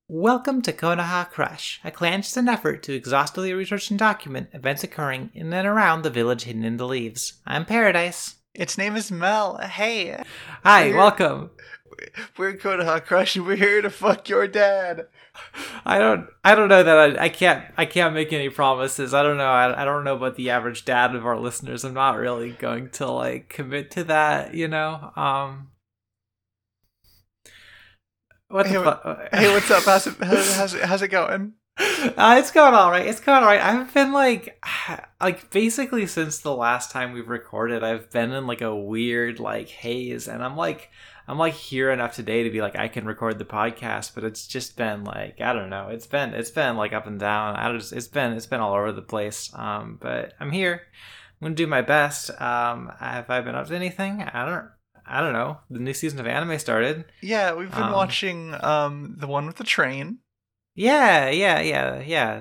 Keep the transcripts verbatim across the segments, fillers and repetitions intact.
Welcome to Konoha Crush, a clandestine effort to exhaustively research and document events occurring in and around the village hidden in the leaves. I'm Paradise. Its name is Mel. Hey. Hi, we're, welcome. We're Konoha Crush and we're here to fuck your dad. I don't I don't know that I, I can't I can't make any promises. I don't know. I, I don't know about the average dad of our listeners. I'm not really going to like commit to that, you know. Um What hey, the fuck? Hey, what's up? How's it, how's it, how's it going? Uh, it's going all right. It's going all right. I've been like, like basically since the last time we've recorded, I've been in like a weird like haze, and I'm like, I'm like here enough today to be like I can record the podcast, but it's just been like I don't know. It's been it's been like up and down. I just it's been it's been all over the place. Um, but I'm here. I'm gonna do my best. Um, have I been up to anything? I don't. I don't know. The new season of anime started. Yeah, we've been um, watching um the one with the train. Yeah, yeah, yeah, yeah.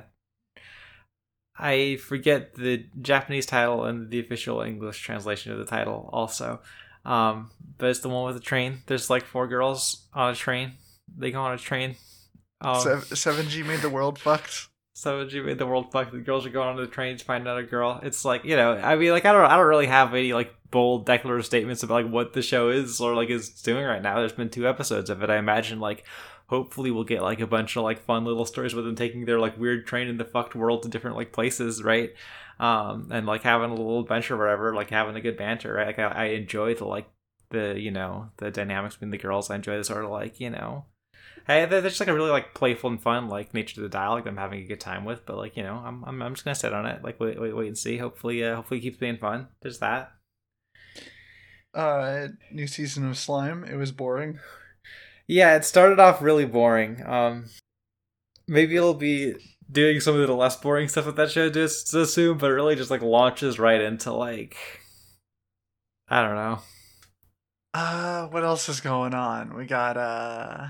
I forget the Japanese title and the official English translation of the title also. Um, but it's the one with the train. There's like four girls on a train. They go on a train. Um, seven G made the world fucked. seven G made the world fucked. The girls are going on the train to find another girl. It's like, you know, I mean, like, I don't I don't really have any, like, bold declarative statements about, like, what the show is or, like, is doing right now. There's been two episodes of it. I imagine, like, hopefully we'll get, like, a bunch of, like, fun little stories with them taking their, like, weird train in the fucked world to different, like, places, right? Um, and, like, having a little adventure or whatever, like, having a good banter, right? Like, I, I enjoy the, like, the, you know, the dynamics between the girls. I enjoy the sort of, like, you know... Hey, there's just like a really like playful and fun like nature to the dialogue that I'm having a good time with. But like you know, I'm I'm I'm just gonna sit on it, like wait wait wait and see. Hopefully, uh, hopefully it keeps being fun. There's that. Uh, new season of Slime. It was boring. Yeah, it started off really boring. Um, maybe it'll be doing some of the less boring stuff that that show does to assume, but it really just like launches right into like I don't know. Uh, what else is going on? We got uh.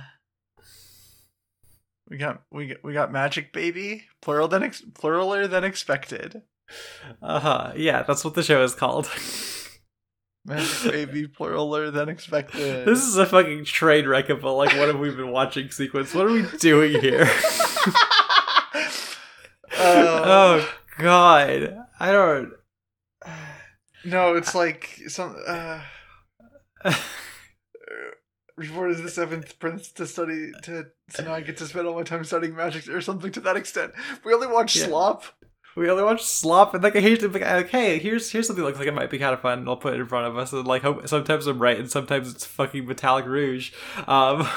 We got we got, we got Magic Baby, plural than ex- pluraler than expected. Uh huh. Yeah, that's what the show is called. Magic Baby, pluraler than expected. This is a fucking train wreck of a, like what have we been watching sequence? What are we doing here? uh, oh God, I don't. No, it's like some. Uh... Reward is the seventh prince to study to so now I get to spend all my time studying magic or something to that extent. We only watch yeah. Slop. We only watch Slop, and like occasionally, like, okay, here's here's something that looks like it might be kind of fun. And I'll put it in front of us, and like hope sometimes I'm right, and sometimes it's fucking Metallic Rouge. Um,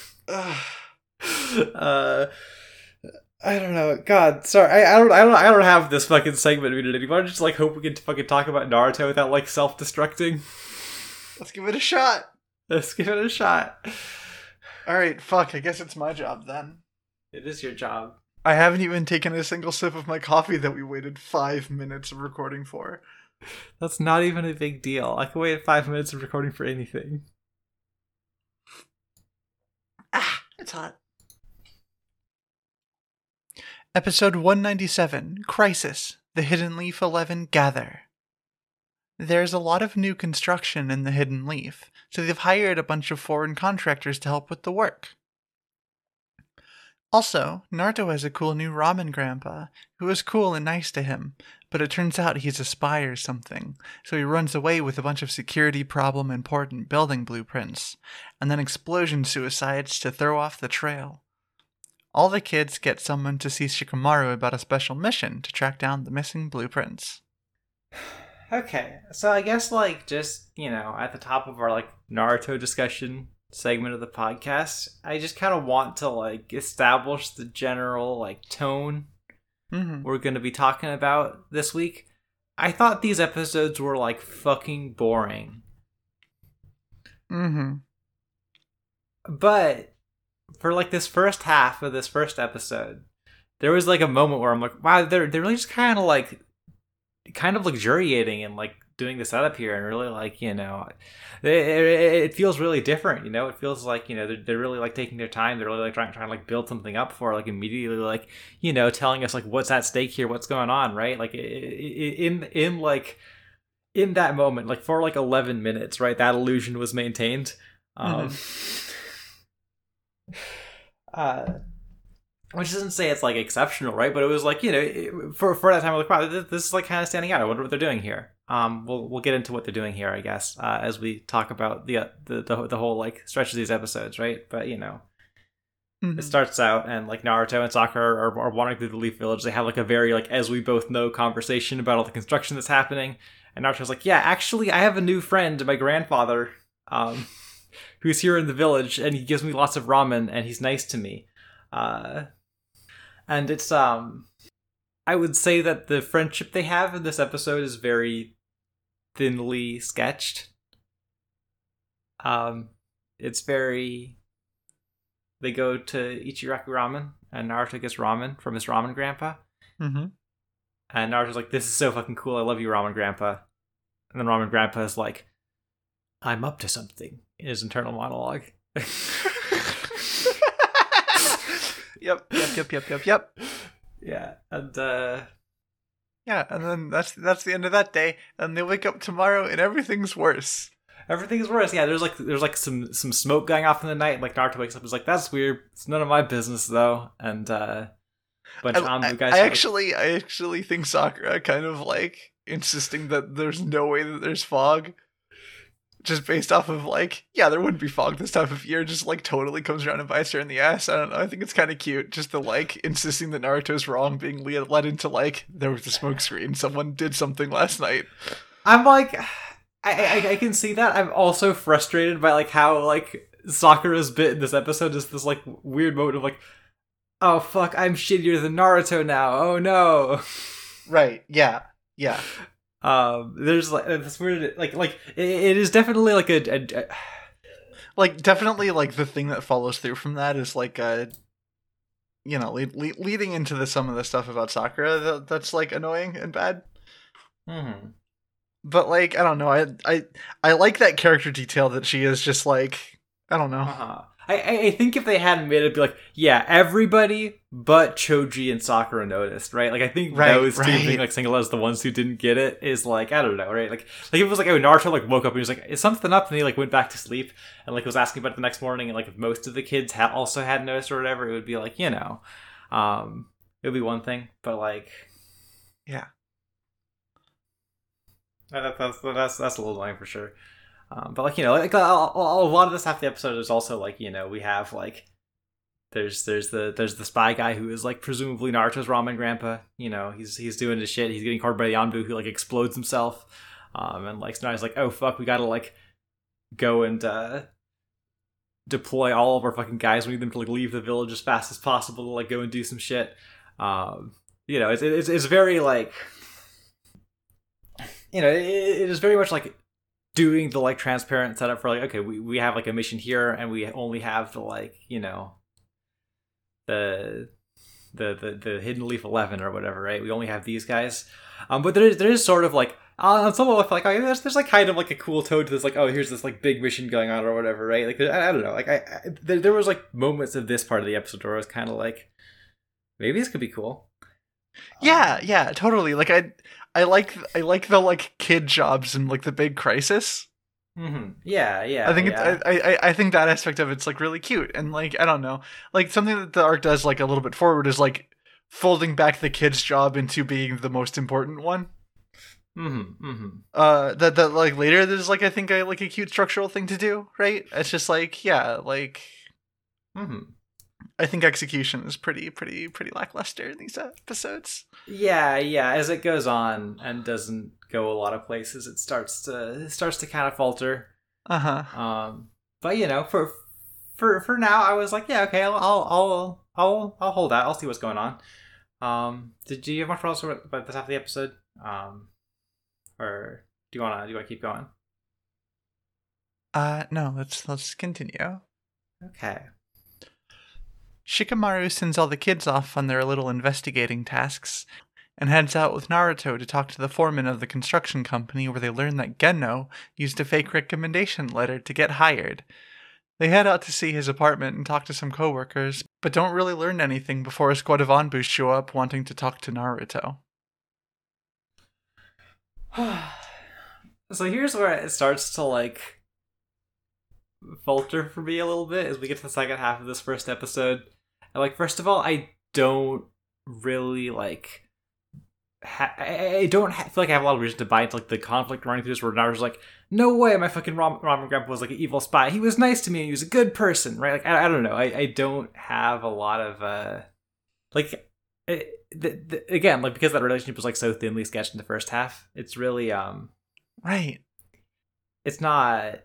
uh, I don't know. God, sorry, I, I don't I don't I don't have this fucking segment we did anymore. I just like hope we can fucking talk about Naruto without like self-destructing. Let's give it a shot. Let's give it a shot. Alright, fuck, I guess it's my job then. It is your job. I haven't even taken a single sip of my coffee that we waited five minutes of recording for. That's not even a big deal. I can wait five minutes of recording for anything. Ah, it's hot. Episode one ninety-seven, Crisis, The Hidden Leaf eleven Gather. There's a lot of new construction in the Hidden Leaf, so they've hired a bunch of foreign contractors to help with the work. Also, Naruto has a cool new ramen grandpa, who is cool and nice to him, but it turns out he's a spy or something, so he runs away with a bunch of security problem important building blueprints, and then explosion suicides to throw off the trail. All the kids get summoned to see Shikamaru about a special mission to track down the missing blueprints. Okay, so I guess, like, just, you know, at the top of our, like, Naruto discussion segment of the podcast, I just kind of want to, like, establish the general, like, tone mm-hmm. we're going to be talking about this week. I thought these episodes were, like, fucking boring. Mm-hmm. But for, like, this first half of this first episode, there was, like, a moment where I'm like, wow, they're, they're really just kind of, like... kind of luxuriating and like doing the setup here and really like you know it, it, it feels really different, you know it feels like you know they're, they're really like taking their time. They're really like trying, trying to like build something up for like immediately like you know telling us like what's at stake here, what's going on, right? Like in in like in that moment, like for like eleven minutes, right, that illusion was maintained. um mm-hmm. uh which doesn't say it's like exceptional, right? But it was like, you know, it, for for that time, I was like, wow, this, this is like kind of standing out. I wonder what they're doing here. Um, we'll we'll get into what they're doing here, I guess, uh, as we talk about the, uh, the the the whole like stretch of these episodes, right? But you know, mm-hmm. It starts out and like Naruto and Sakura are, are wandering through the Leaf Village. They have like a very like as we both know conversation about all the construction that's happening. And Naruto's like, yeah, actually, I have a new friend, my grandfather, um, who's here in the village, and he gives me lots of ramen, and he's nice to me. Uh, and it's um, I would say that the friendship they have in this episode is very thinly sketched. Um, it's very. They go to Ichiraku Ramen, and Naruto gets ramen from his ramen grandpa. Mm-hmm. And Naruto's like, "This is so fucking cool. I love you, ramen grandpa." And then ramen grandpa is like, "I'm up to something," in his internal monologue. Yep, yep, yep, yep, yep, yep. Yeah, and uh yeah, and then that's that's the end of that day, and they wake up tomorrow and everything's worse. Everything's worse. Yeah, there's like there's like some some smoke going off in the night. Like Naruto wakes up and is like, "That's weird. It's none of my business though." And uh a bunch I, of Anbu guys I, I actually I actually think Sakura kind of like insisting that there's no way that there's fog. Just based off of like, yeah, there wouldn't be fog this time of year, just like totally comes around and bites her in the ass. I don't know. I think it's kind of cute. Just the like insisting that Naruto's wrong, being led led into like, there was a smoke screen. Someone did something last night. I'm like, I, I I can see that. I'm also frustrated by like how like Sakura's bit in this episode is this like weird moment of like, oh fuck, I'm shittier than Naruto now. Oh no. Right. Yeah. Yeah. Um, there's like this weird, like, like it, it is definitely like a, a, a, like definitely like the thing that follows through from that is like a, you know, lead, lead, leading into the some of the stuff about Sakura that, that's like annoying and bad. Mm-hmm. But like I don't know, I I I like that character detail that she is just like I don't know. Uh-huh. I, I think if they hadn't made it, it'd be like, yeah, everybody but Choji and Sakura noticed, right? Like, I think right, those two right. being, like, singled as the ones who didn't get it is, like, I don't know, right? Like, like if it was like, oh, Naruto, like, woke up and he was like, is something up? And he, like, went back to sleep and, like, was asking about it the next morning. And, like, if most of the kids ha- also had noticed or whatever, it would be, like, you know, um, it would be one thing. But, like... Yeah. That, that's, that's, that's a little annoying for sure. Um, but like you know, like a, a lot of this half the episode is also like you know we have like there's there's the there's the spy guy who is like presumably Naruto's ramen grandpa. You know he's he's doing his shit. He's getting caught by the Anbu who like explodes himself. Um, and like Naruto's like oh fuck we gotta like go and uh, deploy all of our fucking guys. We need them to like leave the village as fast as possible to like go and do some shit. Um, you know it's it's it's very like you know it, it is very much like. Doing the like transparent setup for like okay we, we have like a mission here and we only have the like you know the the the, the Hidden Leaf eleven or whatever right we only have these guys um but there is there is sort of like on some level like oh, there's there's like kind of like a cool tone to this like oh here's this like big mission going on or whatever right like I, I don't know like I, I there, there was like moments of this part of the episode where I was kind of like maybe this could be cool. Yeah, yeah, totally. Like I, I like I like the like kid jobs and like the big crisis. Mm-hmm. Yeah, yeah. I think yeah. it's, I, I I think that aspect of it's like really cute and like I don't know, like something that the arc does like a little bit forward is like folding back the kid's job into being the most important one. Mm-hmm. Mm-hmm. Uh, that that like later there's like I think a, like a cute structural thing to do, right? It's just like yeah, like. Mm-hmm. I think execution is pretty, pretty, pretty lackluster in these episodes. Yeah, yeah. As it goes on and doesn't go a lot of places, it starts to it starts to kind of falter. Uh huh. Um, but you know, for for for now, I was like, yeah, okay, I'll I'll I'll I'll, I'll hold out. I'll see what's going on. Um, did you have much else about this half of the episode? Um, or do you wanna do you wanna keep going? Uh, no. Let's let's continue. Okay. Shikamaru sends all the kids off on their little investigating tasks and heads out with Naruto to talk to the foreman of the construction company where they learn that Genno used a fake recommendation letter to get hired. They head out to see his apartment and talk to some coworkers, but don't really learn anything before a squad of Anbu show up wanting to talk to Naruto. So here's where it starts to like falter for me a little bit as we get to the second half of this first episode. And like, first of all, I don't really like. Ha- I, I don't ha- feel like I have a lot of reason to buy into like the conflict running through this. Where Naruto's like, no way, my fucking Ram- ramen grandpa was like an evil spy. He was nice to me. And he was a good person, right? Like I, I don't know. I, I don't have a lot of uh, like it, the, the, again, like because that relationship was like so thinly sketched in the first half. It's really um, right. It's not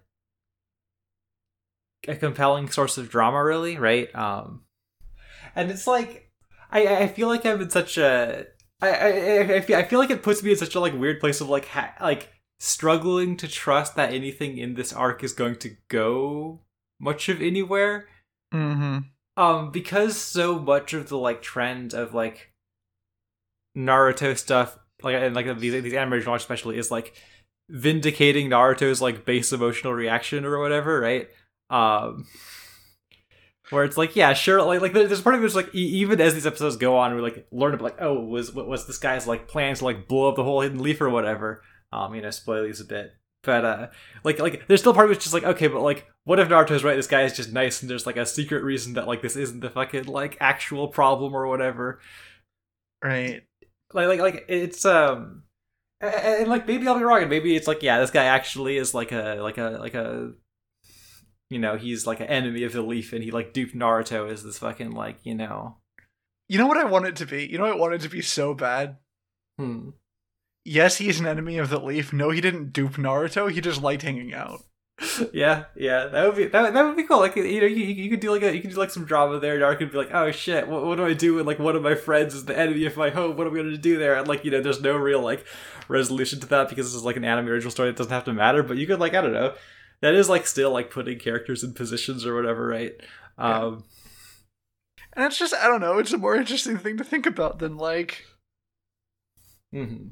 a compelling source of drama, really, right? Um, and it's like I I feel like I'm in such a I I I feel, I feel like it puts me in such a like weird place of like ha- like struggling to trust that anything in this arc is going to go much of anywhere. Mm-hmm. Um, because so much of the like trend of like Naruto stuff, like and like these these animated dramas especially, is like vindicating Naruto's like base emotional reaction or whatever, right? Um, where it's like, yeah, sure, like like there's part of it was like e- even as these episodes go on, we like learn about like, oh, was what was this guy's like plans to like blow up the whole Hidden Leaf or whatever. Um, you know, spoil these a bit, but uh, like like there's still part of it's just like, okay, but like, what if Naruto's right? This guy is just nice, and there's like a secret reason that like this isn't the fucking like actual problem or whatever, right? Like like like it's um. And, and like maybe I'll be wrong, and maybe it's like, yeah, this guy actually is like a like a like a you know, he's like an enemy of the Leaf, and he like duped Naruto as this fucking like, you know. You know what I want it to be? You know what I want it to be so bad? Hmm. Yes, he's an enemy of the Leaf. No, he didn't dupe Naruto. He just liked hanging out. Yeah, yeah, that would be that, that would be cool. Like, you know, you, you could do like a you could do like some drama there. Naruto could be like, oh shit, what, what do I do when like one of my friends is the enemy of my home? What am I going to do there? And like, you know, there's no real like resolution to that because this is like an anime original story that doesn't have to matter. But you could like, I don't know, that is like still like putting characters in positions or whatever, right? Yeah. Um, and it's just, I don't know, it's a more interesting thing to think about than like. Mm-hmm.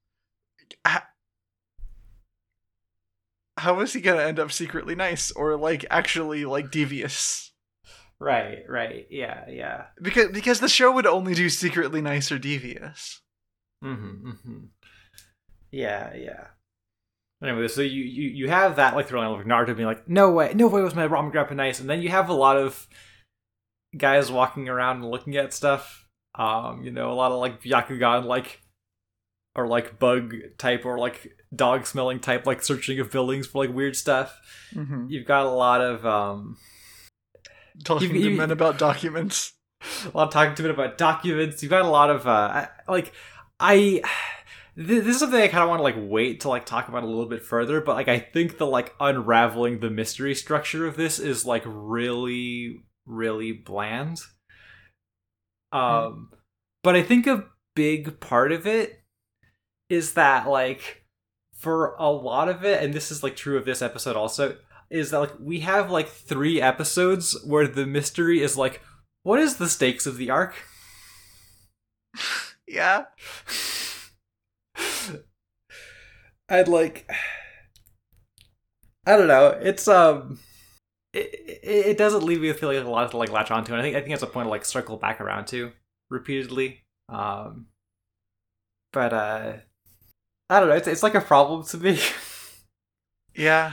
How is he gonna end up secretly nice or like actually like devious? Right, right, yeah, yeah. Because because the show would only do secretly nice or devious. Mm-hmm, mm-hmm. Yeah, yeah. Anyway, so you, you, you have that like throwing like Naruto being like, no way, no way was my ramen grandpa nice, and then you have a lot of guys walking around and looking at stuff. Um, you know, a lot of like Byakugan like or like bug type or like dog smelling type like searching of buildings for like weird stuff. Mm-hmm. You've got a lot of um talking you, to you, men about documents. A lot of talking to men about documents. You've got a lot of uh like I this is something I kind of want to like wait to like talk about a little bit further, but like I think the like unraveling the mystery structure of this is like really really bland. Um mm. But I think a big part of it is that like for a lot of it, and this is like true of this episode also, is that like we have like three episodes where the mystery is like, what is the stakes of the arc? Yeah. I'd like I don't know. It's um it, it, it doesn't leave me feeling like a lot to like latch onto, and I think I think it's a point to like circle back around to repeatedly. Um but uh I don't know, it's it's like a problem to me. Yeah.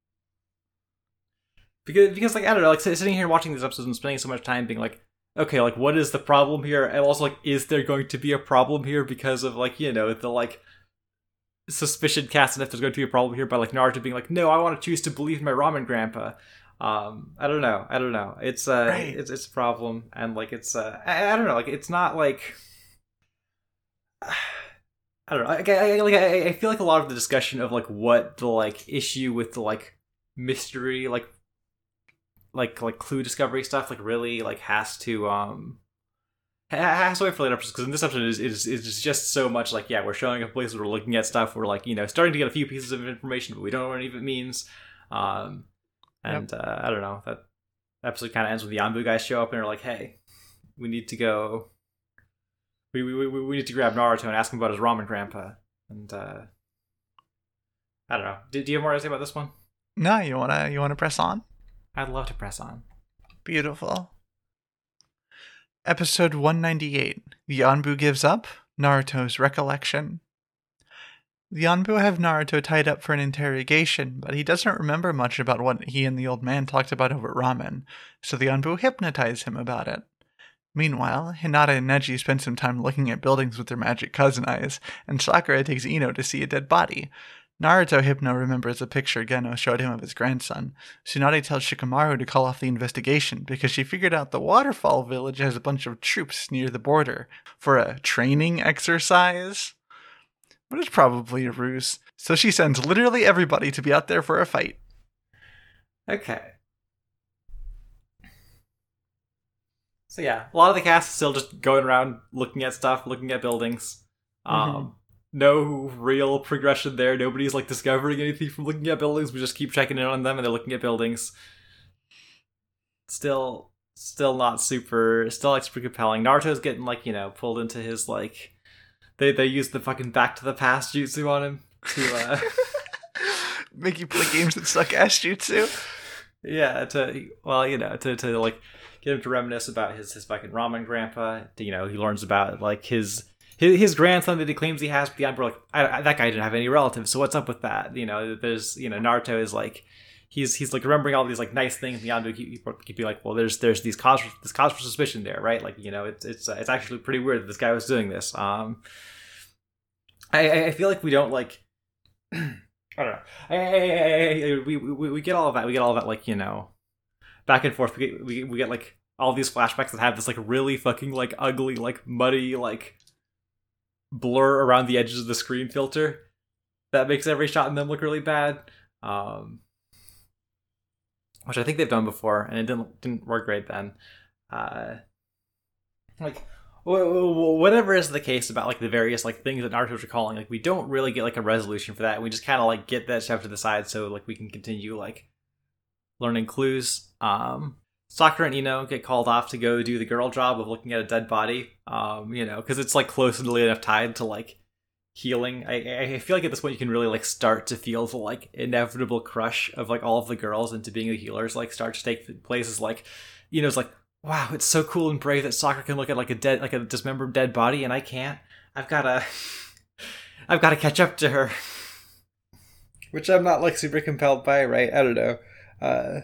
Because because like I don't know, like sitting here watching these episodes and spending so much time being like, okay, like what is the problem here? And also like, is there going to be a problem here because of like, you know, the like suspicion cast and if there's going to be a problem here by like Naruto being like, no, I want to choose to believe in my ramen grandpa. Um, I don't know. I don't know. It's uh right. it's it's a problem, and like it's uh I, I don't know, like it's not like I don't know. Like, I, like I, I feel like a lot of the discussion of like what the like issue with the like mystery, like like like clue discovery stuff, like really like has to um has to wait for later episodes, because in this episode is is is just so much like, yeah, we're showing up places, we're looking at stuff, we're like, you know, starting to get a few pieces of information, but we don't know what any of it means. Um, and yep. uh, I don't know, that episode kind of ends when the Yanbu guys show up and are like, hey, we need to go. We, we we we need to grab Naruto and ask him about his ramen grandpa. And uh, I don't know. Do, do you have more to say about this one? No, you wanna you wanna press on? I'd love to press on. Beautiful. Episode one ninety-eight. The Yanbu gives up. Naruto's recollection. The Yanbu have Naruto tied up for an interrogation, but he doesn't remember much about what he and the old man talked about over ramen, so the Yanbu hypnotize him about it. Meanwhile, Hinata and Neji spend some time looking at buildings with their magic cousin eyes, and Sakura takes Ino to see a dead body. Naruto Hypno remembers a picture Geno showed him of his grandson. Tsunade tells Shikamaru to call off the investigation because she figured out the Waterfall Village has a bunch of troops near the border for a training exercise. But it's probably a ruse, so she sends literally everybody to be out there for a fight. Okay. So yeah, a lot of the cast is still just going around looking at stuff, looking at buildings. Um, mm-hmm. No real progression there. Nobody's like discovering anything from looking at buildings. We just keep checking in on them and they're looking at buildings. Still, still not super, still like super compelling. Naruto's getting like, you know, pulled into his like, they, they use the fucking back to the past jutsu on him to, uh... make you play games that suck ass jutsu. Yeah, to, well, you know, to, to like, get him to reminisce about his, his fucking ramen grandpa. You know, he learns about like his his, his grandson that he claims he has, but the Emperor, like, I, I, that guy didn't have any relatives, so what's up with that? You know, there's, you know, Naruto is like, he's he's like remembering all these like nice things, and Yondu keep, keep be like, well, there's there's these cause this cause for suspicion there, right? Like, you know, it's it's uh, it's actually pretty weird that this guy was doing this. Um, I I feel like we don't like. I don't know. I, I, I, I, we, we we get all of that. We get all of that, like, you know, back and forth. We get, we, we get like all these flashbacks that have this like really fucking like ugly, like muddy, like blur around the edges of the screen filter that makes every shot in them look really bad. Um, which I think they've done before, and it didn't didn't work great then. Uh, like. Whatever is the case about like the various like things that Naruto's recalling, like we don't really get like a resolution for that. We just kind of like get that stuff to the side so like we can continue like learning clues. Um, Sakura and Ino get called off to go do the girl job of looking at a dead body. Um, you know, because it's like closely enough tied to like healing. I I feel like at this point you can really like start to feel the like inevitable crush of like all of the girls into being the healers like start to take places. Like, you know, it's like, wow, it's so cool and brave that Sakura can look at like a dead, like a dismembered dead body, and I can't. I've gotta, I've gotta catch up to her, which I'm not like super compelled by, right? I don't know, uh,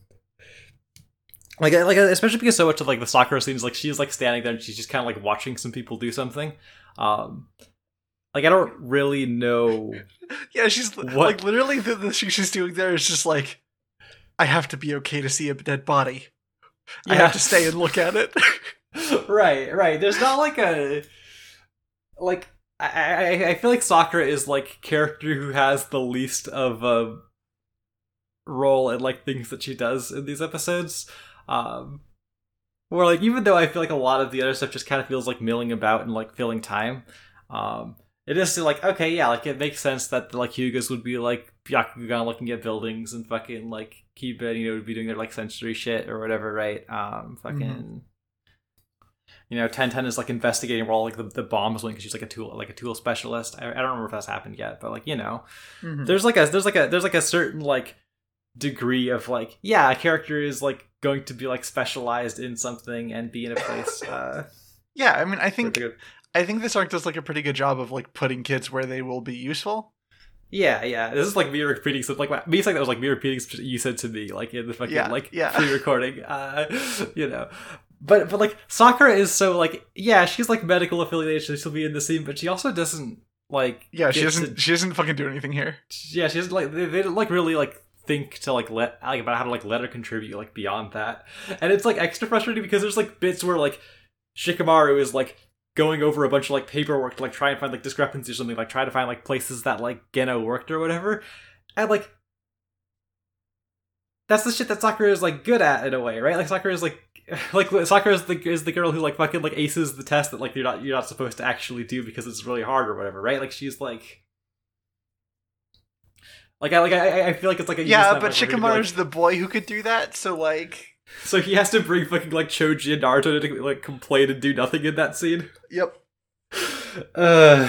like, like especially because so much of like the Sakura scenes, like she's like standing there and she's just kind of like watching some people do something. Um, like I don't really know. Yeah, she's what... like literally the, the shit she's doing there is just like, I have to be okay to see a dead body. I yeah. have to stay and look at it. right, right. There's not like a like I, I I feel like Sakura is like character who has the least of a role in like things that she does in these episodes. Um where like even though I feel like a lot of the other stuff just kind of feels like milling about and like filling time, um it is still like, okay, yeah, like it makes sense that like Hyugas would be like Byakugan looking at buildings and fucking like Kiba and, you know, would be doing their like sensory shit or whatever, right? Um, fucking, mm-hmm. you know, Ten Ten is like investigating where all like the, the bombs went because she's like a tool, like a tool specialist. I, I don't remember if that's happened yet, but like, you know, mm-hmm. there's like a there's like a there's like a certain like degree of like, yeah, a character is like going to be like specialized in something and be in a place. Uh, yeah, I mean, I think. I think this arc does like a pretty good job of like putting kids where they will be useful. Yeah, yeah. This is like me repeating something like me saying that was like me repeating something you said to me like in the fucking yeah, like yeah. pre-recording. Uh, you know, but but like Sakura is so like, yeah, she's like medical affiliation. She'll be in the scene, but she also doesn't like. Yeah, she doesn't. To, she doesn't fucking do anything here. Yeah, she doesn't like. They, they don't like really like think to like let like about how to like let her contribute like beyond that, and it's like extra frustrating because there's like bits where like Shikamaru is like going over a bunch of like paperwork to like try and find like discrepancies or something, like try to find like places that like Geno worked or whatever, and like that's the shit that Sakura is like good at in a way, right? Like Sakura is like like Sakura is the is the girl who like fucking like aces the test that like you're not you're not supposed to actually do because it's really hard or whatever, right? Like she's like like I like I I feel like it's like a yeah, but Shikamaru's like, the boy who could do that, so like. So he has to bring fucking like Choji and Naruto to like complain and do nothing in that scene. Yep. Uh.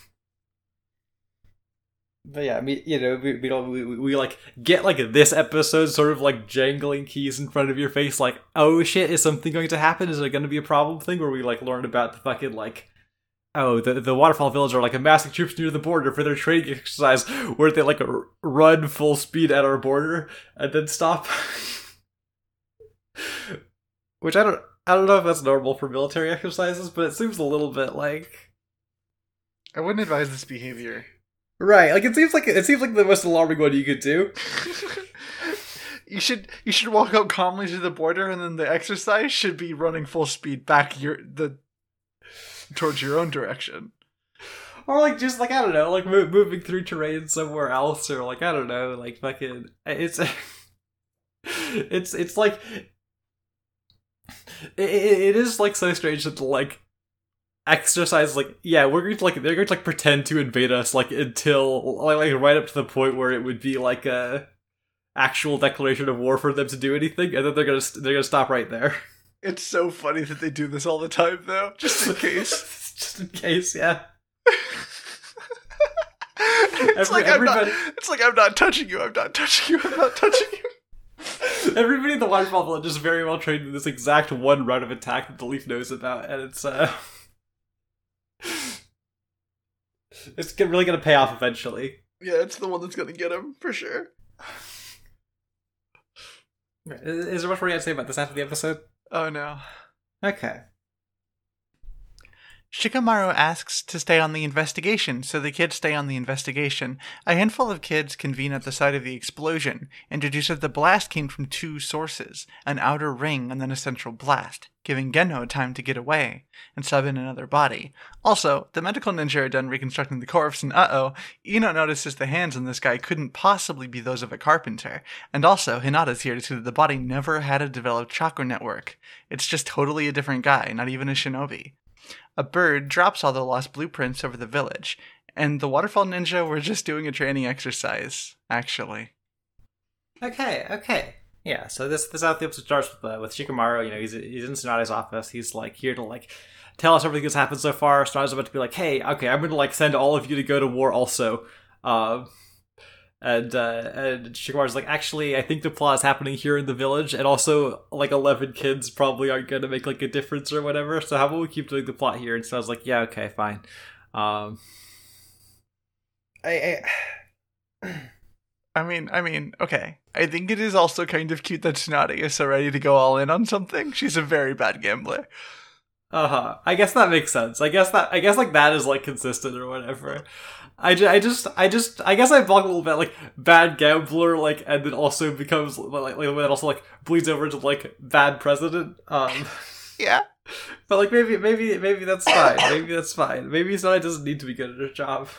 But yeah, I mean, you know, we we don't we, we like get like this episode sort of like jangling keys in front of your face, like, oh shit, is something going to happen? Is there going to be a problem thing where we like learn about the fucking like. Oh, the the Waterfall Village are like amassing troops near the border for their training exercise, where they like run full speed at our border and then stop. Which I don't, I don't know if that's normal for military exercises, but it seems a little bit like... I wouldn't advise this behavior. Right, like it seems like it seems like the most alarming one you could do. You should you should walk up calmly to the border, and then the exercise should be running full speed back your the towards your own direction. Or like just like I don't know, like move, moving through terrain somewhere else, or like I don't know, like fucking it's it's it's like it, it is like so strange that like exercise like yeah we're going to like they're going to like pretend to invade us like until like, like right up to the point where it would be like a actual declaration of war for them to do anything, and then they're gonna they're gonna stop right there. It's so funny that they do this all the time, though, just in case. Just in case, yeah. It's, Every, like I'm not, everybody, it's like I'm not touching you. I'm not touching you. I'm not touching you. everybody in the Waterfall Village is very well trained in this exact one round of attack that the Leaf knows about, and it's uh, it's really gonna pay off eventually. Yeah, it's the one that's gonna get him for sure. Is, is there much more you have to say about this after the episode? Oh no. Okay. Shikamaru asks to stay on the investigation, so the kids stay on the investigation. A handful of kids convene at the site of the explosion, introduce that the blast came from two sources, an outer ring and then a central blast, giving Genno time to get away and sub in another body. Also, the medical ninja are done reconstructing the corpse, and uh-oh, Ino notices the hands on this guy couldn't possibly be those of a carpenter. And also, Hinata's here to see that the body never had a developed chakra network. It's just totally a different guy, not even a shinobi. A bird drops all the lost blueprints over the village, and the Waterfall Ninja were just doing a training exercise, actually. Okay, okay. Yeah, so this this how the episode starts with uh, with Shikamaru. You know, he's he's in Tsunade's office. He's like here to like tell us everything that's happened so far. Tsunade's about to be like, hey, okay, I'm gonna like send all of you to go to war also. Uh, and uh, and Shikamaru's like, actually, I think the plot is happening here in the village, and also like eleven kids probably aren't gonna make like a difference or whatever. So how about we keep doing the plot here? And so I was like, yeah, okay, fine. Um, I. I I mean, I mean, okay. I think it is also kind of cute that Tsunade is so ready to go all in on something. She's a very bad gambler. Uh-huh. I guess that makes sense. I guess that I guess like that is like consistent or whatever. I, ju- I just I just I guess I block a little bit like bad gambler like and then also becomes like like then also like bleeds over into like bad president. Um Yeah. But like maybe maybe maybe that's fine. Maybe that's fine. Maybe Tsunade doesn't need to be good at her job.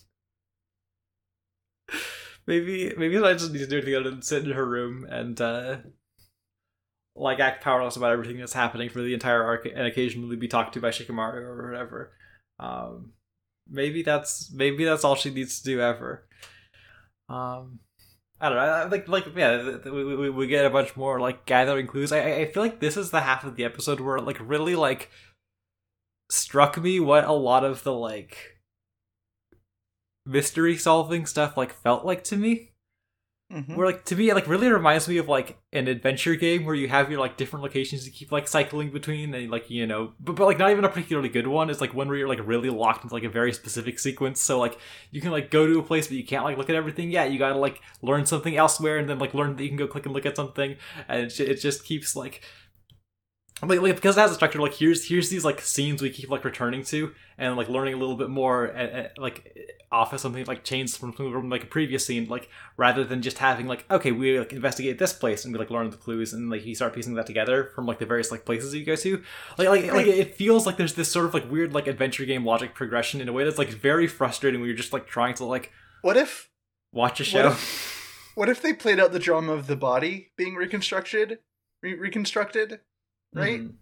Maybe maybe I just need to do anything other than sit in her room and uh, like act powerless about everything that's happening for the entire arc, and occasionally be talked to by Shikamaru or whatever. Um, maybe that's maybe that's all she needs to do ever. Um, I don't know. I, like like yeah, we, we we get a bunch more like gathering clues. I I feel like this is the half of the episode where it like really like struck me what a lot of the like mystery solving stuff like felt like to me. Mm-hmm. Where like to me it like really reminds me of like an adventure game where you have your like different locations to keep like cycling between, and like you know but, but like not even a particularly good one. It's like one where you're like really locked into like a very specific sequence, so like you can like go to a place but you can't like look at everything yet. You gotta like learn something elsewhere and then like learn that you can go click and look at something, and it, it just keeps like Like, like because it has a structure, like here's here's these like scenes we keep like returning to and like learning a little bit more at, at, like off of something like changed from, from like a previous scene, like rather than just having like okay we like investigate this place and we like learn the clues and like you start piecing that together from like the various like places you go to, like like like it feels like there's this sort of like weird like adventure game logic progression in a way that's like very frustrating when you're just like trying to like what if watch a show. What if, what if they played out the drama of the body being reconstructed, re- reconstructed? Right? Mm-hmm.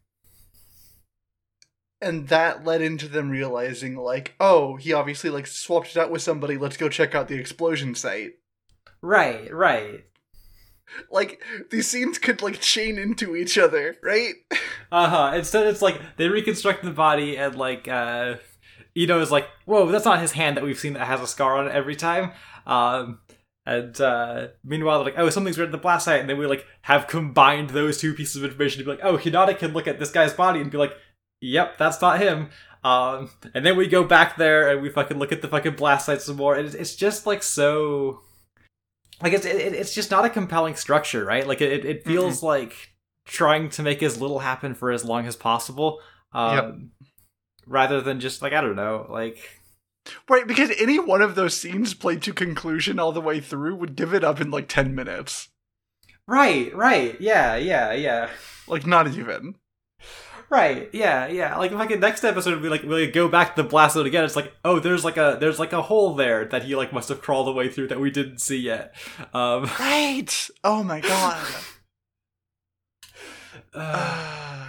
And that led into them realizing, like, oh, he obviously, like, swapped it out with somebody, let's go check out the explosion site. Right, right. Like, these scenes could, like, chain into each other, right? Uh-huh. Instead, it's like, they reconstruct the body, and, like, uh, Ino is like, whoa, that's not his hand that we've seen that has a scar on it every time. Um... And uh, meanwhile, they're like, oh, something's weird at the blast site. And then we like have combined those two pieces of information to be like, oh, Hinata can look at this guy's body and be like, yep, that's not him. Um, and then we go back there and we fucking look at the fucking blast site some more. And it's just like so... Like, it's, it, it's just not a compelling structure, right? Like, it, it feels mm-hmm. like trying to make as little happen for as long as possible. Um, yep. Rather than just, like, I don't know, like... Right, because any one of those scenes played to conclusion all the way through would give it up in, like, ten minutes. Right, right, yeah, yeah, yeah. Like, not even. Right, yeah, yeah. Like, if like, the next episode would be, like, we go back to the blast zone again, it's like, oh, there's, like, a there's like a hole there that he, like, must have crawled away through that we didn't see yet. Um, right! Oh my god. uh,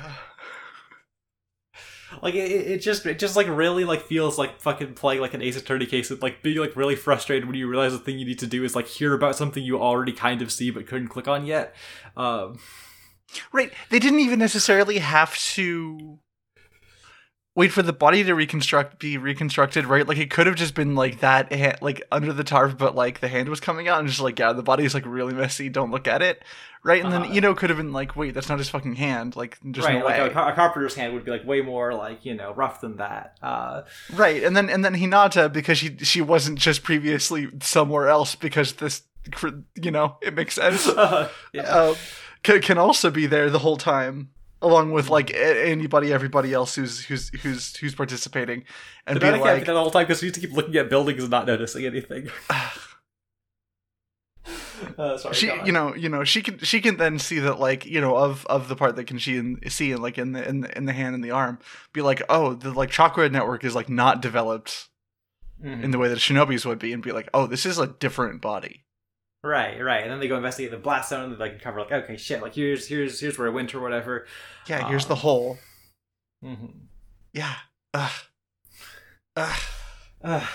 like, it, it just, it just, like, really, like, feels like fucking playing, like, an Ace Attorney case and, like, being, like, really frustrated when you realize the thing you need to do is, like, hear about something you already kind of see but couldn't click on yet. Um... Right, they didn't even necessarily have to wait for the body to reconstruct, be reconstructed, right? Like, it could have just been, like, that, hand, like, under the tarp, but, like, the hand was coming out, and just, like, yeah, the body is, like, really messy, don't look at it, right? And uh, then Eno could have been like, wait, that's not his fucking hand, like, just right, no like, way. A, a carpenter's hand would be, like, way more, like, you know, rough than that. Uh, right, and then, and then Hinata, because she, she wasn't just previously somewhere else, because this, you know, it makes sense. Uh, yeah. Um, can also be there the whole time, along with like anybody, everybody else who's who's who's who's participating, and be like be the whole time because we used to keep looking at buildings and not noticing anything. uh, sorry, she, you know, you know, she can she can then see that, like, you know, of of the part that can she in, see in like in the in the, in the hand and the arm, be like, oh, the like chakra network is like not developed mm-hmm. in the way that Shinobi's would be, and be like, oh, this is a different body. Right, right, and then they go investigate the blast zone, and they like cover like, okay, shit, like here's here's here's where it went or whatever. Yeah, here's um, the hole. Mm-hmm. Yeah. Ugh. Ugh. Ugh.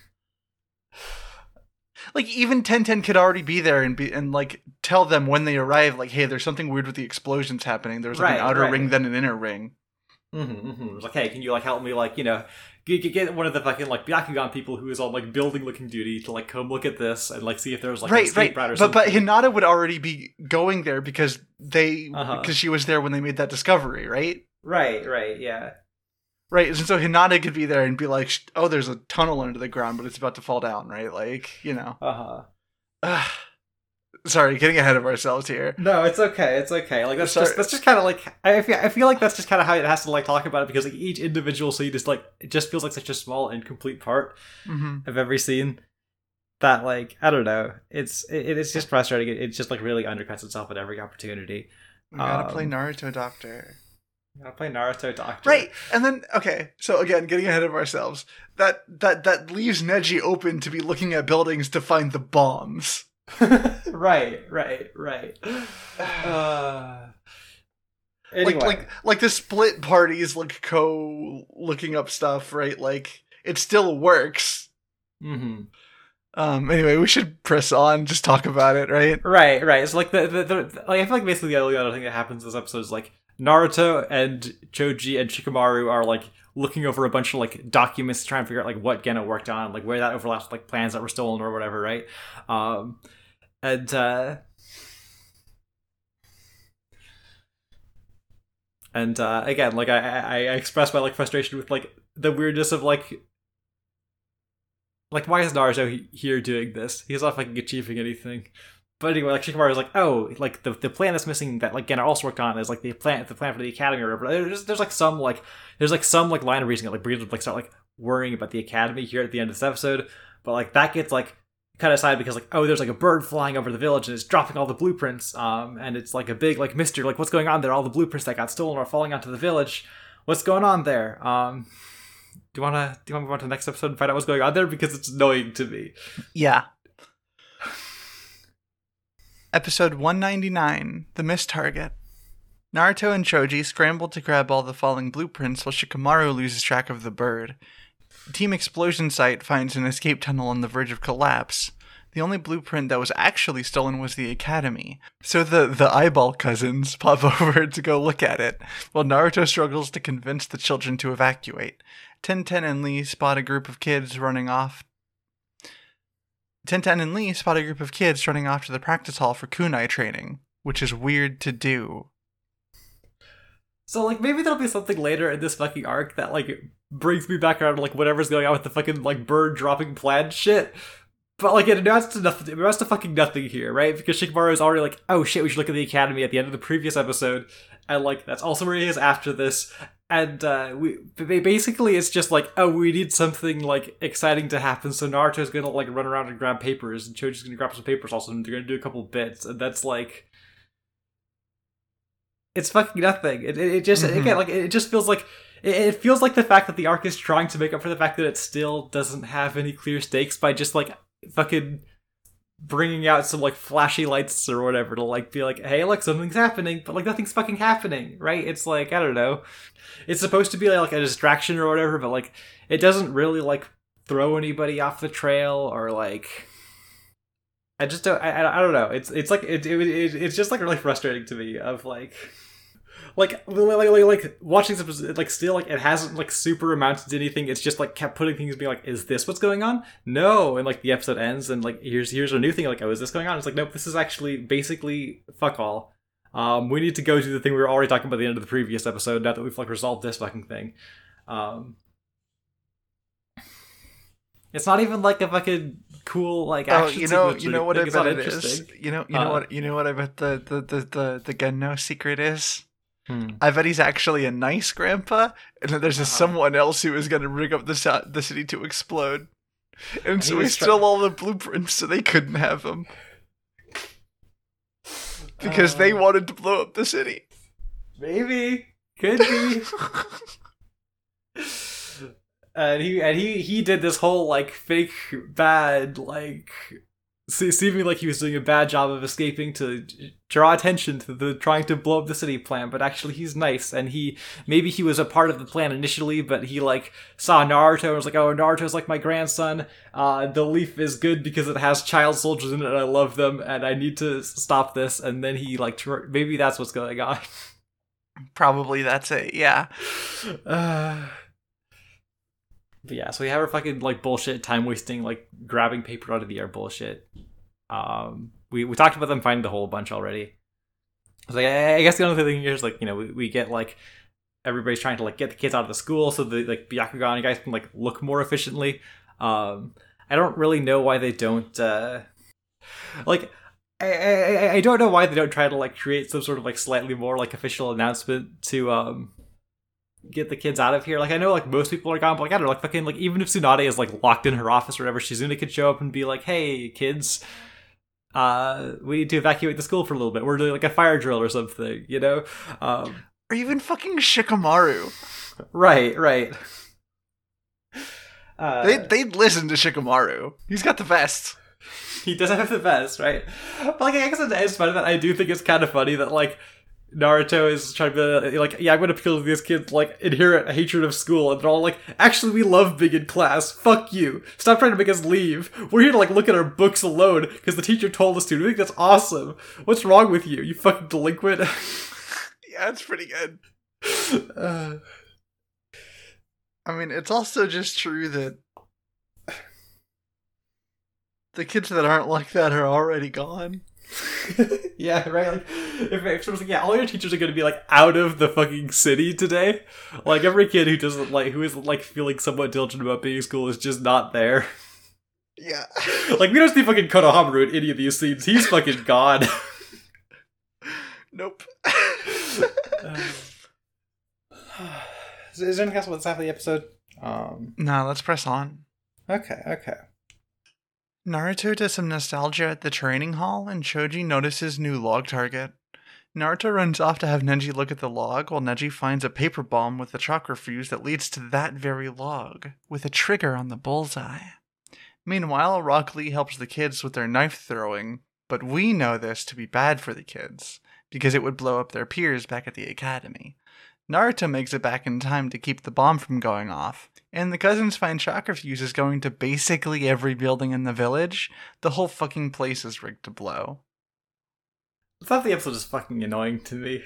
Like, even ten ten could already be there and be and like tell them when they arrive, like, hey, there's something weird with the explosions happening. There's like right, an outer right. ring, then an inner ring. Mm-hmm, mm-hmm. It's like, hey, can you like help me, like, you know, get, get one of the fucking like Byakugan people who is on like building looking duty to like come look at this and like see if there's like right, an escape right. route or but, something. But Hinata would already be going there because they uh-huh. because she was there when they made that discovery, right? Right, right, yeah. Right, and so Hinata could be there and be like, oh, there's a tunnel under the ground, but it's about to fall down, right? Like, you know. Uh-huh. Uh, sorry, getting ahead of ourselves here. No, it's okay. It's okay. Like that's sorry. just that's just kind of like I feel I feel like that's just kind of how it has to like talk about it because like each individual scene is like it just feels like such a small incomplete part mm-hmm. of every scene that like I don't know. It's it, it's just frustrating. It, it just like really undercuts itself at every opportunity. We gotta um, play Naruto Doctor. Gotta play Naruto Doctor. Right, and then okay, so again, getting ahead of ourselves. That that that leaves Neji open to be looking at buildings to find the bombs. right, right, right. Uh, anyway. Like, like, like the split parties, like co looking up stuff, right? Like it still works. Mm-hmm. Um. Anyway, we should press on. Just talk about it, right? Right, right. It's like the, the, the like I feel like basically the only other thing that happens in this episode is like Naruto and Choji and Shikamaru are like looking over a bunch of like documents to try and figure out like what Geno worked on, like where that overlaps with like plans that were stolen or whatever, right? Um. And, uh... And, uh, again, like, I, I, I expressed my, like, frustration with, like, the weirdness of, like... Like, why is Naruto here doing this? He's not fucking achieving anything. But anyway, like, Shikamaru was like, oh, like, the the plan that's missing that, like, Geno also worked on is, like, the plan the plan for the Academy or whatever. There's, there's like, some, like... There's, like, some, like, line of reasoning that, like, brings up, like, start, like, worrying about the Academy here at the end of this episode. But, like, that gets, like... cut aside because like oh there's like a bird flying over the village and it's dropping all the blueprints um and it's like a big like mystery like what's going on there, all the blueprints that got stolen are falling onto the village, what's going on there. um do you want to do you want to move on to the next episode and find out what's going on there because it's annoying to me. Yeah. Episode one ninety-nine, The Missed Target. Naruto and Choji scramble to grab all the falling blueprints while Shikamaru loses track of the bird. Team Explosion Site finds an escape tunnel on the verge of collapse. The only blueprint that was actually stolen was the Academy, so the, the eyeball cousins pop over to go look at it, while Naruto struggles to convince the children to evacuate. Ten Ten and Lee spot a group of kids running off. Ten Ten and Lee spot a group of kids running off to the practice hall for kunai training, which is weird to do. So, like, maybe there'll be something later in this fucking arc that, like, brings me back around to, like, whatever's going on with the fucking, like, bird dropping plan shit. But, like, it amounts to nothing. It amounts to fucking nothing here, right? Because Shikamaru is already like, oh shit, we should look at the academy at the end of the previous episode. And, like, that's also where he is after this. And, uh, we basically, it's just like, oh, we need something, like, exciting to happen. So Naruto's gonna, like, run around and grab papers. And Choji's gonna grab some papers also. And they're gonna do a couple bits. And that's, like... It's fucking nothing. It, it, it just, mm-hmm. again, like, it just feels like... It feels like the fact that the arc is trying to make up for the fact that it still doesn't have any clear stakes by just, like, fucking bringing out some, like, flashy lights or whatever to, like, be like, hey, look, something's happening, but, like, nothing's fucking happening, right? It's like, I don't know. It's supposed to be, like, a distraction or whatever, but, like, it doesn't really, like, throw anybody off the trail or, like... I just don't... I, I don't know. It's it's like... It, it, it, it's just, like, really frustrating to me of, like... Like, like, like, like, watching this, like, still, like, it hasn't, like, super amounted to anything. It's just, like, kept putting things, being like, is this what's going on? No. And, like, the episode ends, and, like, here's here's a new thing. Like, oh, is this going on? It's like, nope, this is actually basically fuck all. Um, we need to go do the thing we were already talking about at the end of the previous episode, now that we've, like, resolved this fucking thing. Um, it's not even, like, a fucking cool, like, action oh, you know, sequence. you know what like, I bet it is? You know, you know uh, what, you know what I bet the, the, the, the, the Genno secret is? Hmm. I bet he's actually a nice grandpa, and then there's a uh-huh. someone else who is going to rig up the so- the city to explode, and so he, he stole try- all the blueprints so they couldn't have them because uh, they wanted to blow up the city. Maybe, could be. and he and he he did this whole like fake bad like. Seeming like he was doing a bad job of escaping to draw attention to the trying to blow up the city plan, but actually he's nice, and he maybe he was a part of the plan initially, but he like saw Naruto and was like, oh, Naruto's like my grandson, uh, the leaf is good because it has child soldiers in it and I love them and I need to stop this, and then he like tr- maybe that's what's going on. Probably that's it, yeah. Uh... But yeah, so we have our fucking, like, bullshit, time-wasting, like, grabbing paper out of the air bullshit. Um, we, we talked about them finding the hole a bunch already. So I, I guess the only thing here is, like, you know, we, we get, like, everybody's trying to, like, get the kids out of the school so the, like, Byakugan guys can, like, look more efficiently. Um, I don't really know why they don't, uh... Like, I, I, I don't know why they don't try to, like, create some sort of, like, slightly more, like, official announcement to, um... get the kids out of here. Like, I know, like, most people are gone, but, like, I don't know, like, fucking, like, even if Tsunade is, like, locked in her office or whatever, Shizune could show up and be like, hey, kids, uh, we need to evacuate the school for a little bit. We're doing, like, a fire drill or something, you know? Um, or even fucking Shikamaru. Right, right. Uh, they, they'd listen to Shikamaru. He's got the best. He does have the best, right? But, like, I guess it's funny that I do think it's kind of funny that, like, Naruto is trying to be like, yeah, I'm gonna appeal to these kids, like, inherent hatred of school, and they're all like, actually, we love being in class, fuck you, stop trying to make us leave, we're here to, like, look at our books alone, because the teacher told us to, we think that's awesome, what's wrong with you, you fucking delinquent? Yeah, it's pretty good. Uh, I mean, it's also just true that the kids that aren't like that are already gone. Yeah, right. Like, if, if someone's like, yeah, all your teachers are going to be like out of the fucking city today. Like, every kid who doesn't like, who is like feeling somewhat diligent about being in school is just not there. Yeah. Like, we don't see fucking Konohamaru in any of these scenes. He's fucking gone. Nope. uh, is, is there anything else about this half of the episode? Um, no, let's press on. Okay, okay. Naruto does some nostalgia at the training hall, and Choji notices new log target. Naruto runs off to have Neji look at the log, while Neji finds a paper bomb with a chakra fuse that leads to that very log, with a trigger on the bullseye. Meanwhile, Rock Lee helps the kids with their knife throwing, but we know this to be bad for the kids, because it would blow up their peers back at the academy. Naruto makes it back in time to keep the bomb from going off, and the cousins find chakra fuses going to basically every building in the village. The whole fucking place is rigged to blow. I thought the episode is fucking annoying to me.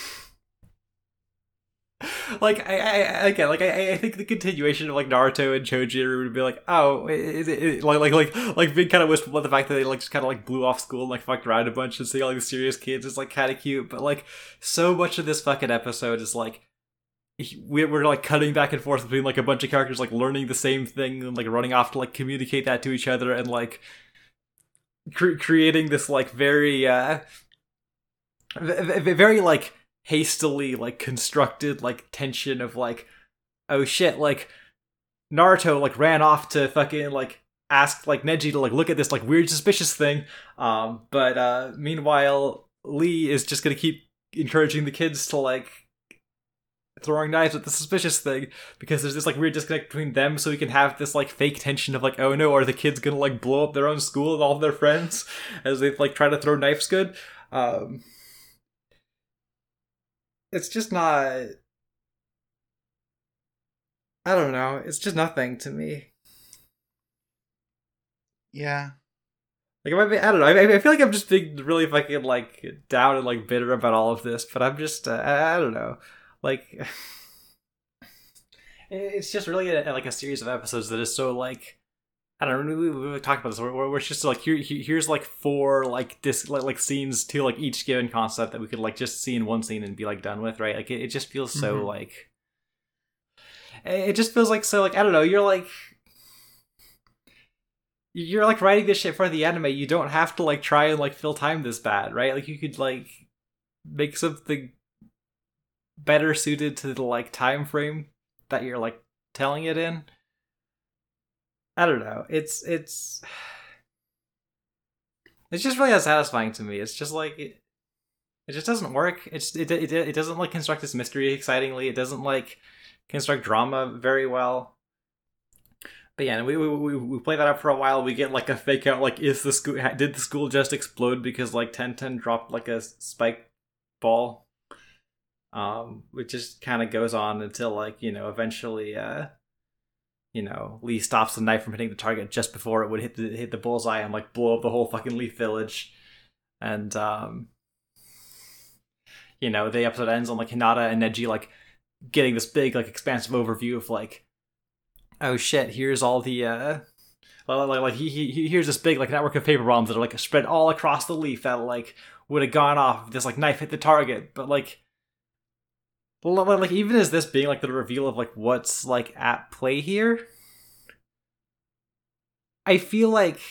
Like, I, I, again, like, I, I think the continuation of, like, Naruto and Choji would be like, oh, it, it, it, like, like, like, like, being kind of wistful about the fact that they, like, just kind of, like, blew off school and, like, fucked around a bunch and seeing all these serious kids is, like, kind of cute, but, like, so much of this fucking episode is, like, we we're like cutting back and forth between like a bunch of characters like learning the same thing and like running off to like communicate that to each other and like cre- creating this like very uh v- v- very like hastily like constructed like tension of like, oh shit, like Naruto like ran off to fucking like ask like Neji to like look at this like weird suspicious thing, um but uh meanwhile Lee is just gonna keep encouraging the kids to like throwing knives at the suspicious thing because there's this like weird disconnect between them, so we can have this like fake tension of like, oh no, are the kids gonna like blow up their own school and all of their friends as they like try to throw knives good. um it's just not, I don't know. It's just nothing to me. Yeah. Like, I, I don't know. I, I feel like I'm just being really fucking like down and like bitter about all of this, but I'm just, uh, I, I don't know. Like, it's just really a, like a series of episodes that is so like, I don't know. We, we, we talked about this. Where, where it's just like here, here's like four like this like, like scenes to like each given concept that we could like just see in one scene and be like done with, right? Like, it, it just feels so mm-hmm. like. It just feels like so like I don't know. You're like you're like writing this shit for the anime. You don't have to like try and like fill time this bad, right? Like you could like make something better suited to the like time frame that you're like telling it in. I don't know. It's it's it's just really unsatisfying to me. It's just like it, it just doesn't work. It's it, it it doesn't like construct this mystery excitingly. It doesn't like construct drama very well. But yeah, we we we play that out for a while. We get like a fake out, like, is the school did the school just explode because like ten ten dropped like a spike ball? Um, which just kind of goes on until like, you know, eventually, uh, you know, Lee stops the knife from hitting the target just before it would hit the hit the bullseye and like blow up the whole fucking Leaf Village, and um, you know, the episode ends on like Hinata and Neji like getting this big like expansive overview of like, oh shit, here's all the uh like like, like he, he here's this big like network of paper bombs that are like spread all across the leaf that like would have gone off if this like knife hit the target. But like like even as this being like the reveal of like what's like at play here, I feel like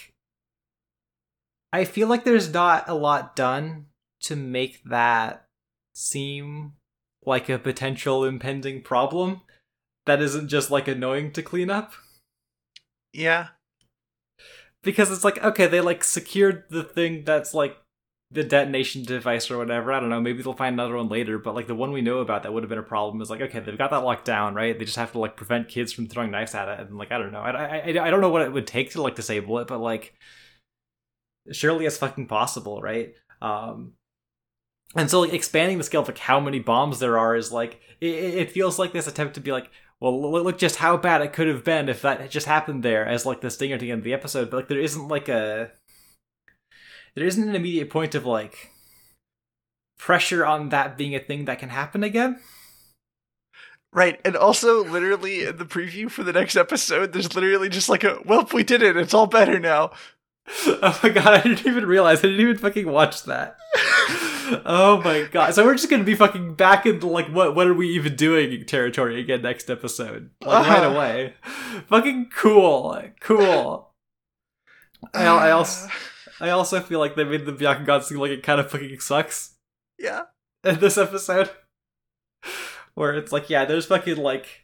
I feel like there's not a lot done to make that seem like a potential impending problem that isn't just like annoying to clean up. Yeah. Because it's like, okay, they like secured the thing that's like the detonation device or whatever. I don't know, maybe they'll find another one later, but like the one we know about that would have been a problem is like, okay, they've got that locked down, right? They just have to like prevent kids from throwing knives at it, and like, I don't know. I, I, I don't know what it would take to like disable it, but like surely it's fucking possible, right? Um And so, like, expanding the scale of, like, how many bombs there are is, like, it, it feels like this attempt to be like, well, look just how bad it could have been if that had just happened there as, like, the stinger to the end of the episode. But, like, there isn't, like, a... There isn't an immediate point of, like, pressure on that being a thing that can happen again. Right, and also, literally, in the preview for the next episode, there's literally just, like, a, well, we did it, it's all better now. Oh my god, I didn't even realize. I didn't even fucking watch that. Oh my god. So we're just gonna be fucking back into like what what are we even doing territory again next episode. Like uh, right away. Fucking cool. Cool. I, I also I also feel like they made the Byakugan seem like it kind of fucking sucks. Yeah. In this episode. Where it's like, yeah, there's fucking like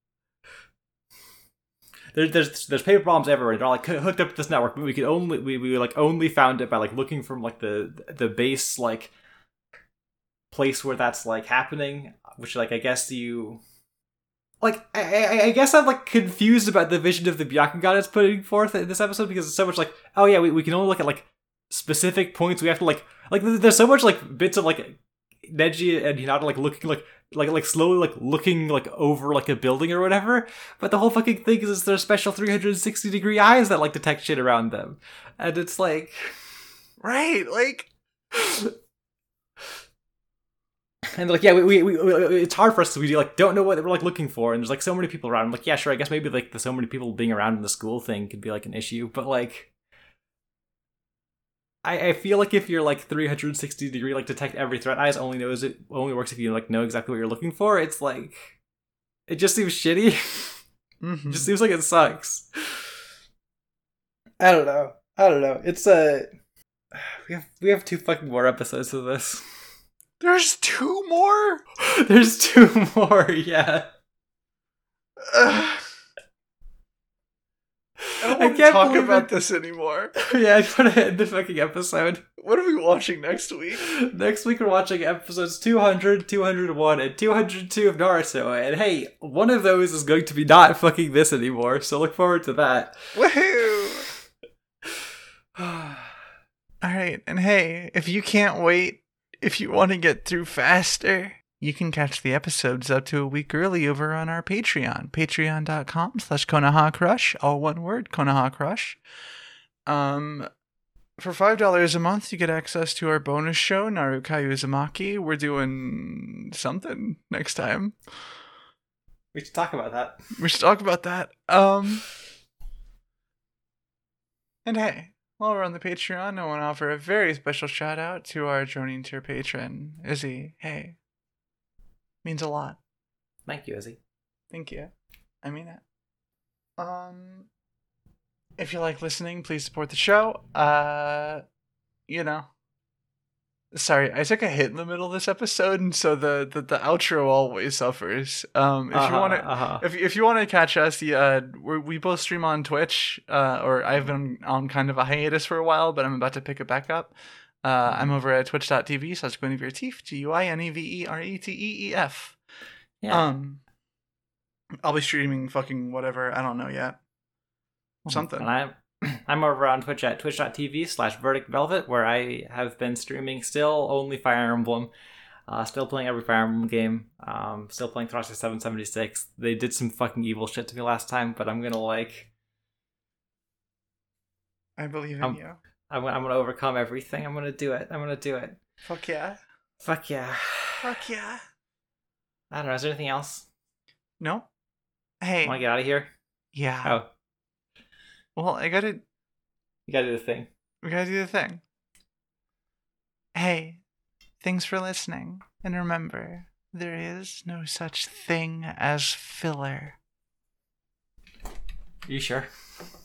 There, there's there's paper bombs everywhere. They're all like hooked up to this network, but we could only we, we like only found it by like looking from like the the base like place where that's like happening. Which like I guess you like I, I I guess I'm like confused about the vision of the Byakugan it's putting forth in this episode, because it's so much like, oh yeah, we we can only look at like specific points. We have to like like there's so much like bits of like Neji and Hinata like looking like like like slowly like looking like over like a building or whatever, but the whole fucking thing is, is their special three hundred sixty degree eyes that like detect shit around them, and it's like, right, like, and they're like, yeah, we, we, we it's hard for us, so we like don't know what we're like looking for, and there's like so many people around. I'm like, yeah, sure, I guess maybe like the so many people being around in the school thing could be like an issue, but like I, I feel like if you're like three hundred sixty degree like detect every threat eyes only knows it only works if you like know exactly what you're looking for. It's like It just seems shitty. Mm-hmm. It just seems like it sucks. I don't know. I don't know. It's a. Uh, we have we have two fucking more episodes of this. There's two more. There's two more. Yeah. Ugh. I don't want to talk about it. this anymore. Yeah, I just want to end the fucking episode. What are we watching next week? Next week we're watching episodes two hundred, two hundred one, and two hundred two of Naruto. And hey, one of those is going to be not fucking this anymore, so look forward to that. Woohoo! Alright, and hey, if you can't wait, if you want to get through faster, you can catch the episodes up to a week early over on our Patreon. Patreon.com slash Konoha Crush. All one word, Konoha Crush. Um, for five dollars a month, you get access to our bonus show, Narukai Uzumaki. We're doing something next time. We should talk about that. We should talk about that. Um, and hey, while we're on the Patreon, I want to offer a very special shout out to our joining tier patron, Izzy. Hey. Means a lot. Thank you, Izzy. Thank you. I mean it. Um, if you like listening, please support the show. Uh, you know. Sorry, I took a hit in the middle of this episode, and so the, the, the outro always suffers. Um, if uh-huh, you want to, uh-huh. if if you want to catch us, the uh, we we both stream on Twitch. Uh, or I've been on kind of a hiatus for a while, but I'm about to pick it back up. Uh, I'm over at twitch.tv slash Guinevere Teef, G U I N E V E R E T E E F. Yeah. Um, I'll be streaming fucking whatever, I don't know yet. Something. And I'm, I'm over on Twitch at twitch.tv slash Verdict Velvet, where I have been streaming still only Fire Emblem. Uh, still playing every Fire Emblem game. Um, still playing Thrasher seven seventy-six. They did some fucking evil shit to me last time, but I'm gonna like... I believe in I'm, you. I'm, I'm gonna overcome everything. I'm gonna do it. I'm gonna do it. Fuck yeah. Fuck yeah. Fuck yeah. I don't know. Is there anything else? No. Hey. Want to get out of here? Yeah. Oh. Well, I gotta... You gotta do the thing. We gotta do the thing. Hey. Thanks for listening. And remember, there is no such thing as filler. You sure?